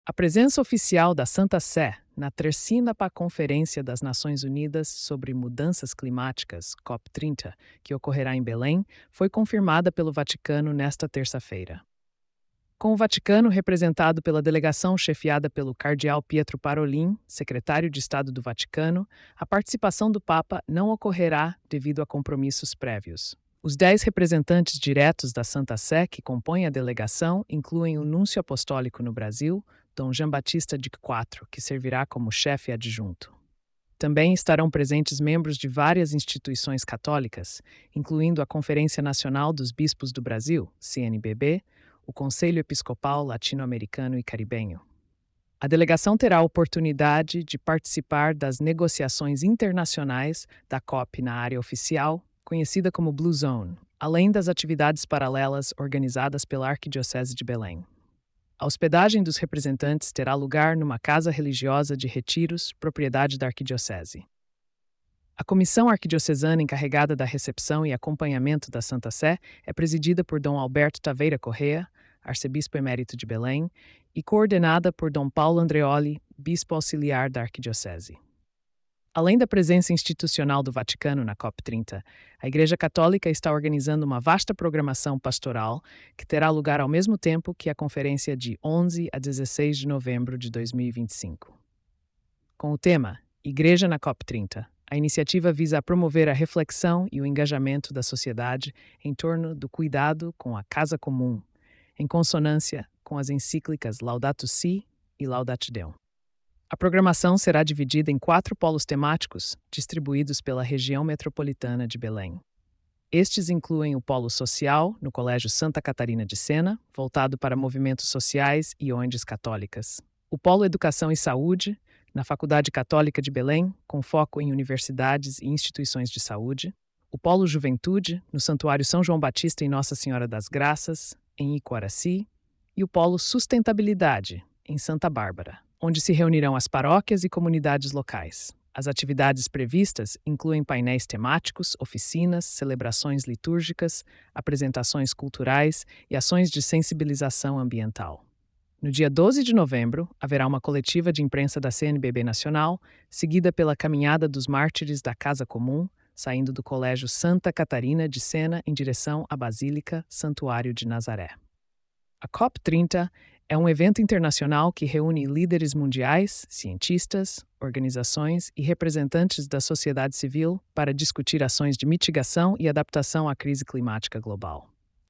A presença oficial da Santa Sé na 13ª Conferência das Nações Unidas sobre Mudanças Climáticas, COP30, que ocorrerá em Belém, foi confirmada pelo Vaticano nesta terça-feira. Com o Vaticano representado pela delegação chefiada pelo cardeal Pietro Parolin, secretário de Estado do Vaticano, a participação do Papa não ocorrerá devido a compromissos prévios. Os 10 representantes diretos da Santa Sé que compõem a delegação incluem o núncio apostólico no Brasil, Dom Jean-Baptiste de Quatro, que servirá como chefe adjunto. Também estarão presentes membros de várias instituições católicas, incluindo a Conferência Nacional dos Bispos do Brasil, CNBB, o Conselho Episcopal Latino-Americano e Caribenho. A delegação terá a oportunidade de participar das negociações internacionais da COP na área oficial, conhecida como Blue Zone, além das atividades paralelas organizadas pela Arquidiocese de Belém. A hospedagem dos representantes terá lugar numa casa religiosa de Retiros, propriedade da Arquidiocese. A comissão arquidiocesana encarregada da recepção e acompanhamento da Santa Sé é presidida por Dom Alberto Taveira Correa, arcebispo emérito de Belém, e coordenada por Dom Paulo Andreoli, bispo auxiliar da Arquidiocese. Além da presença institucional do Vaticano na COP30, a Igreja Católica está organizando uma vasta programação pastoral que terá lugar ao mesmo tempo que a conferência de 11 a 16 de novembro de 2025. Com o tema Igreja na COP30, a iniciativa visa promover a reflexão e o engajamento da sociedade em torno do cuidado com a casa comum, em consonância com as encíclicas Laudato Si e Laudato Deum. A programação será dividida em 4 polos temáticos, distribuídos pela região metropolitana de Belém. Estes incluem o Polo Social, no Colégio Santa Catarina de Sena, voltado para movimentos sociais e ONGs católicas. O Polo Educação e Saúde, na Faculdade Católica de Belém, com foco em universidades e instituições de saúde. O Polo Juventude, no Santuário São João Batista e Nossa Senhora das Graças, em Icoraci. E o Polo Sustentabilidade, em Santa Bárbara, onde se reunirão as paróquias e comunidades locais. As atividades previstas incluem painéis temáticos, oficinas, celebrações litúrgicas, apresentações culturais e ações de sensibilização ambiental. No dia 12 de novembro, haverá uma coletiva de imprensa da CNBB Nacional, seguida pela Caminhada dos Mártires da Casa Comum, saindo do Colégio Santa Catarina de Sena em direção à Basílica Santuário de Nazaré. A COP30 é um evento internacional que reúne líderes mundiais, cientistas, organizações e representantes da sociedade civil para discutir ações de mitigação e adaptação à crise climática global.